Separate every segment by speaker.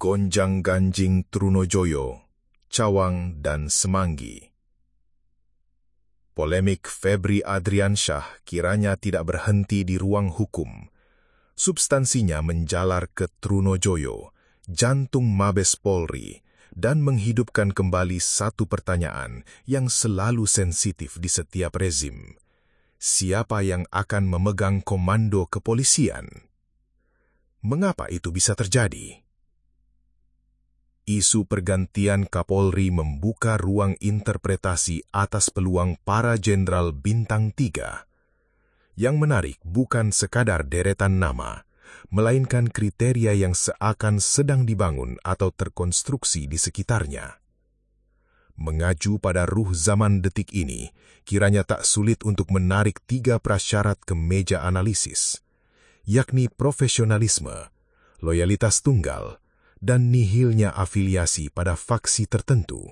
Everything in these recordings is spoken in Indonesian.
Speaker 1: gonjang-ganjing Trunojoyo, Cawang, dan Semanggi. Polemik Febri Adriansyah kiranya tidak berhenti di ruang hukum. Substansinya menjalar ke Trunojoyo, jantung Mabes Polri, dan menghidupkan kembali satu pertanyaan yang selalu sensitif di setiap rezim. Siapa yang akan memegang komando kepolisian? Mengapa itu bisa terjadi? Isu pergantian Kapolri membuka ruang interpretasi atas peluang para jenderal bintang 3. Yang menarik bukan sekadar deretan nama, melainkan kriteria yang seakan sedang dibangun atau terkonstruksi di sekitarnya. Mengacu pada ruh zaman detik ini, kiranya tak sulit untuk menarik 3 prasyarat ke meja analisis, yakni profesionalisme, loyalitas tunggal, dan nihilnya afiliasi pada faksi tertentu.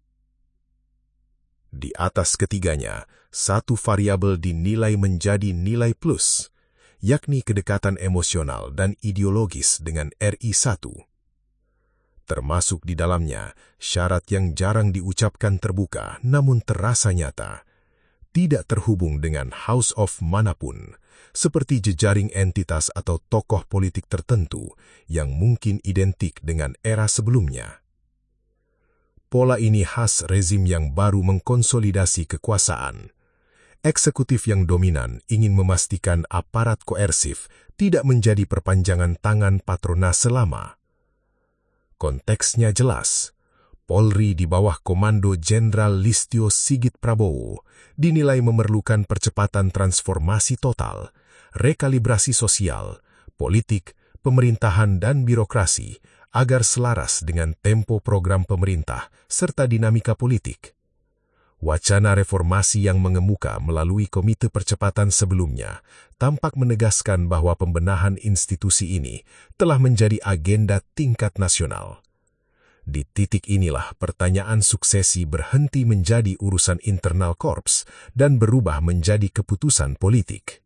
Speaker 1: Di atas ketiganya, satu variabel dinilai menjadi nilai plus, yakni kedekatan emosional dan ideologis dengan RI1. Termasuk di dalamnya syarat yang jarang diucapkan terbuka namun terasa nyata, tidak terhubung dengan house of manapun, seperti jejaring entitas atau tokoh politik tertentu yang mungkin identik dengan era sebelumnya. Pola ini khas rezim yang baru mengkonsolidasi kekuasaan. Eksekutif yang dominan ingin memastikan aparat koersif tidak menjadi perpanjangan tangan patronas selama. Konteksnya jelas. Polri di bawah komando Jenderal Listio Sigit Prabowo dinilai memerlukan percepatan transformasi total, rekalibrasi sosial, politik, pemerintahan dan birokrasi agar selaras dengan tempo program pemerintah serta dinamika politik. Wacana reformasi yang mengemuka melalui Komite Percepatan sebelumnya tampak menegaskan bahwa pembenahan institusi ini telah menjadi agenda tingkat nasional. Di titik inilah pertanyaan suksesi berhenti menjadi urusan internal korps dan berubah menjadi keputusan politik.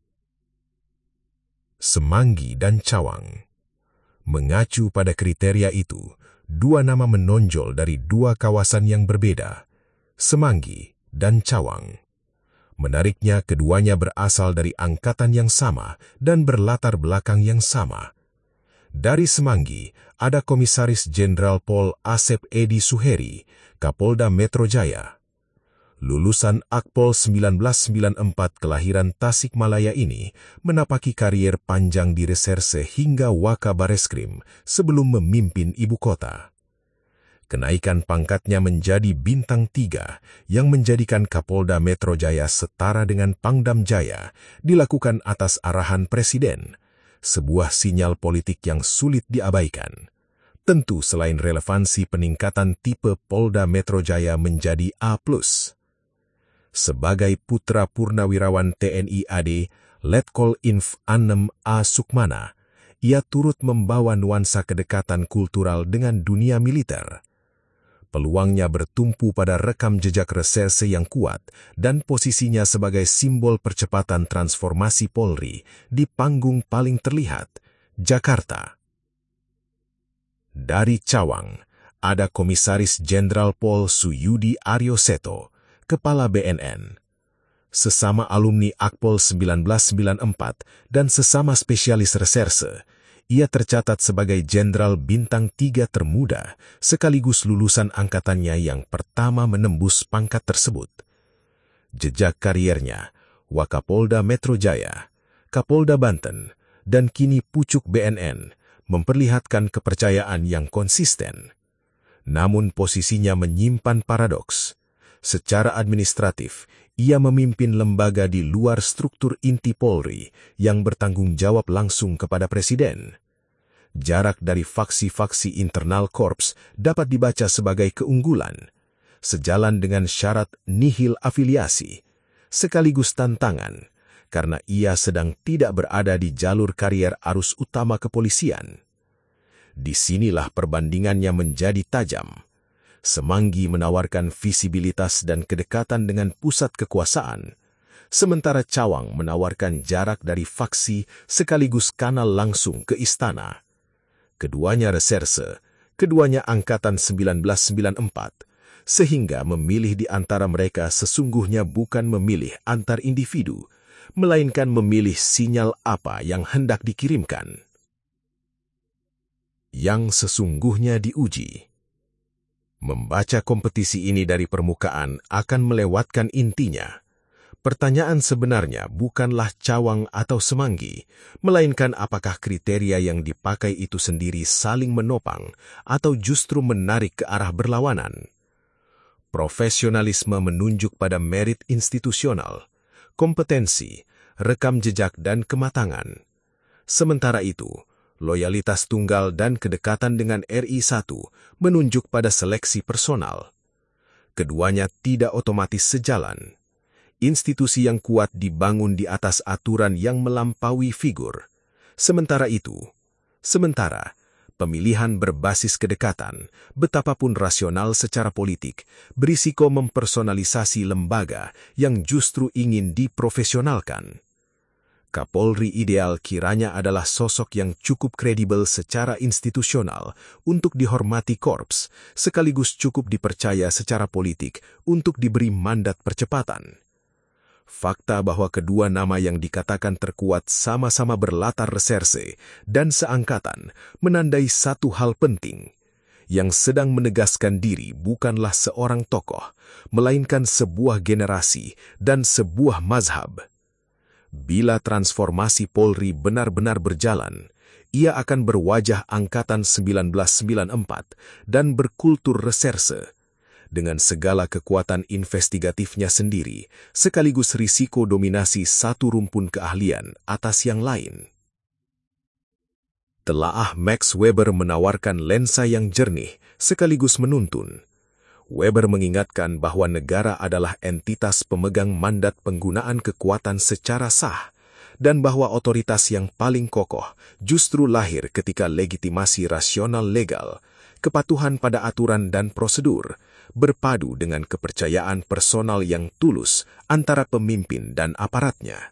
Speaker 1: Semanggi dan Cawang. Mengacu pada kriteria itu, 2 nama menonjol dari 2 kawasan yang berbeda, Semanggi dan Cawang. Menariknya keduanya berasal dari angkatan yang sama dan berlatar belakang yang sama. Dari Semanggi, ada Komisaris Jenderal Pol Asep Edi Suheri, Kapolda Metro Jaya. Lulusan Akpol 1994 kelahiran Tasikmalaya ini menapaki karier panjang di reserse hingga Wakabareskrim sebelum memimpin ibu kota. Kenaikan pangkatnya menjadi bintang 3 yang menjadikan Kapolda Metro Jaya setara dengan Pangdam Jaya dilakukan atas arahan Presiden. Sebuah sinyal politik yang sulit diabaikan. Tentu selain relevansi peningkatan tipe Polda Metro Jaya menjadi A+. Sebagai putra purnawirawan TNI AD, Letkol Inf Anem A. Sukmana, ia turut membawa nuansa kedekatan kultural dengan dunia militer. Peluangnya bertumpu pada rekam jejak reserse yang kuat dan posisinya sebagai simbol percepatan transformasi Polri di panggung paling terlihat, Jakarta. Dari Cawang, ada Komisaris Jenderal Pol Suyudi Aryoseto, Kepala BNN. Sesama alumni Akpol 1994 dan sesama spesialis reserse, ia tercatat sebagai Jenderal Bintang 3 termuda, sekaligus lulusan angkatannya yang pertama menembus pangkat tersebut. Jejak kariernya, Wakapolda Metro Jaya, Kapolda Banten, dan kini Pucuk BNN, memperlihatkan kepercayaan yang konsisten. Namun posisinya menyimpan paradoks. Secara administratif, ia memimpin lembaga di luar struktur inti Polri yang bertanggung jawab langsung kepada Presiden. Jarak dari faksi-faksi internal korps dapat dibaca sebagai keunggulan, sejalan dengan syarat nihil afiliasi, sekaligus tantangan, karena ia sedang tidak berada di jalur karier arus utama kepolisian. Disinilah perbandingannya menjadi tajam. Semanggi menawarkan visibilitas dan kedekatan dengan pusat kekuasaan, sementara Cawang menawarkan jarak dari faksi sekaligus kanal langsung ke istana. Keduanya reserse, keduanya angkatan 1994, sehingga memilih di antara mereka sesungguhnya bukan memilih antar individu, melainkan memilih sinyal apa yang hendak dikirimkan. Yang sesungguhnya diuji. Membaca kompetisi ini dari permukaan akan melewatkan intinya. Pertanyaan sebenarnya bukanlah cawang atau semanggi, melainkan apakah kriteria yang dipakai itu sendiri saling menopang atau justru menarik ke arah berlawanan. Profesionalisme menunjuk pada merit institusional, kompetensi, rekam jejak dan kematangan. Sementara itu, loyalitas tunggal dan kedekatan dengan RI1 menunjuk pada seleksi personal. Keduanya tidak otomatis sejalan. Institusi yang kuat dibangun di atas aturan yang melampaui figur. Sementara pemilihan berbasis kedekatan, betapapun rasional secara politik, berisiko mempersonalisasi lembaga yang justru ingin diprofesionalkan. Kapolri ideal kiranya adalah sosok yang cukup kredibel secara institusional untuk dihormati korps, sekaligus cukup dipercaya secara politik untuk diberi mandat percepatan. Fakta bahwa kedua nama yang dikatakan terkuat sama-sama berlatar reserse dan seangkatan menandai satu hal penting. Yang sedang menegaskan diri bukanlah seorang tokoh, melainkan sebuah generasi dan sebuah mazhab. Bila transformasi Polri benar-benar berjalan, ia akan berwajah angkatan 1994 dan berkultur reserse, dengan segala kekuatan investigatifnya sendiri, sekaligus risiko dominasi satu rumpun keahlian atas yang lain. Telaah Max Weber menawarkan lensa yang jernih, sekaligus menuntun. Weber mengingatkan bahwa negara adalah entitas pemegang mandat penggunaan kekuatan secara sah, dan bahwa otoritas yang paling kokoh justru lahir ketika legitimasi rasional legal, kepatuhan pada aturan dan prosedur, berpadu dengan kepercayaan personal yang tulus antara pemimpin dan aparatnya.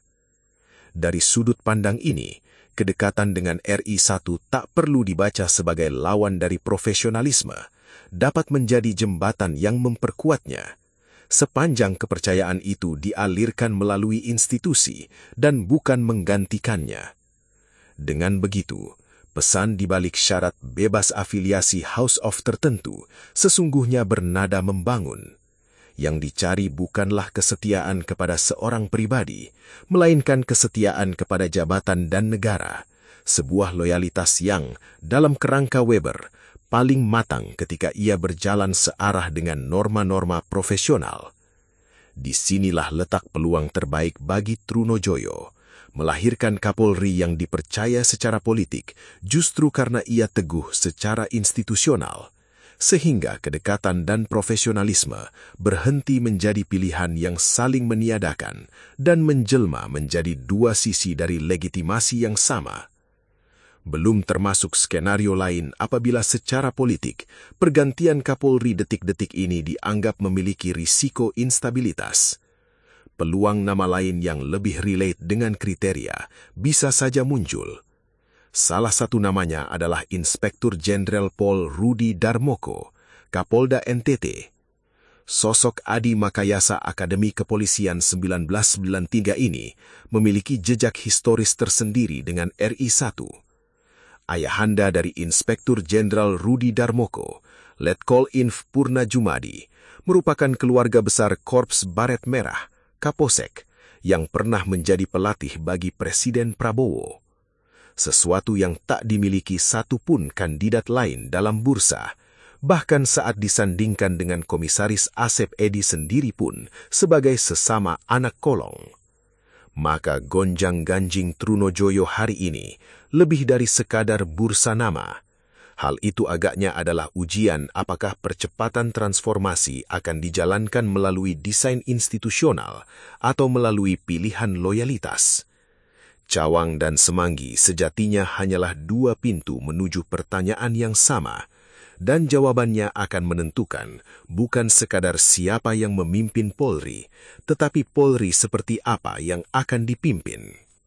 Speaker 1: Dari sudut pandang ini, kedekatan dengan RI1 tak perlu dibaca sebagai lawan dari profesionalisme, dapat menjadi jembatan yang memperkuatnya, sepanjang kepercayaan itu dialirkan melalui institusi dan bukan menggantikannya. Dengan begitu, pesan di balik syarat bebas afiliasi House of tertentu sesungguhnya bernada membangun. Yang dicari bukanlah kesetiaan kepada seorang pribadi, melainkan kesetiaan kepada jabatan dan negara, sebuah loyalitas yang, dalam kerangka Weber, paling matang ketika ia berjalan searah dengan norma-norma profesional. Disinilah letak peluang terbaik bagi Trunojoyo, melahirkan Kapolri yang dipercaya secara politik justru karena ia teguh secara institusional, sehingga kedekatan dan profesionalisme berhenti menjadi pilihan yang saling meniadakan dan menjelma menjadi dua sisi dari legitimasi yang sama. Belum termasuk skenario lain apabila secara politik pergantian Kapolri detik-detik ini dianggap memiliki risiko instabilitas. Peluang nama lain yang lebih relate dengan kriteria bisa saja muncul. Salah satu namanya adalah Inspektur Jenderal Pol Rudi Darmoko, Kapolda NTT. Sosok Adi Makayasa Akademi Kepolisian 1993 ini memiliki jejak historis tersendiri dengan RI1. Ayahanda dari Inspektur Jenderal Rudi Darmoko, Letkol Inf Purna Jumadi, merupakan keluarga besar Korps Baret Merah, Kapolsek, yang pernah menjadi pelatih bagi Presiden Prabowo. Sesuatu yang tak dimiliki satupun kandidat lain dalam bursa, bahkan saat disandingkan dengan Komisaris Asep Edi sendiri pun sebagai sesama anak kolong. Maka gonjang-ganjing Trunojoyo hari ini lebih dari sekadar bursa nama. Hal itu agaknya adalah ujian apakah percepatan transformasi akan dijalankan melalui desain institusional atau melalui pilihan loyalitas. Cawang dan semanggi sejatinya hanyalah dua pintu menuju pertanyaan yang sama, dan jawabannya akan menentukan bukan sekadar siapa yang memimpin Polri, tetapi Polri seperti apa yang akan dipimpin.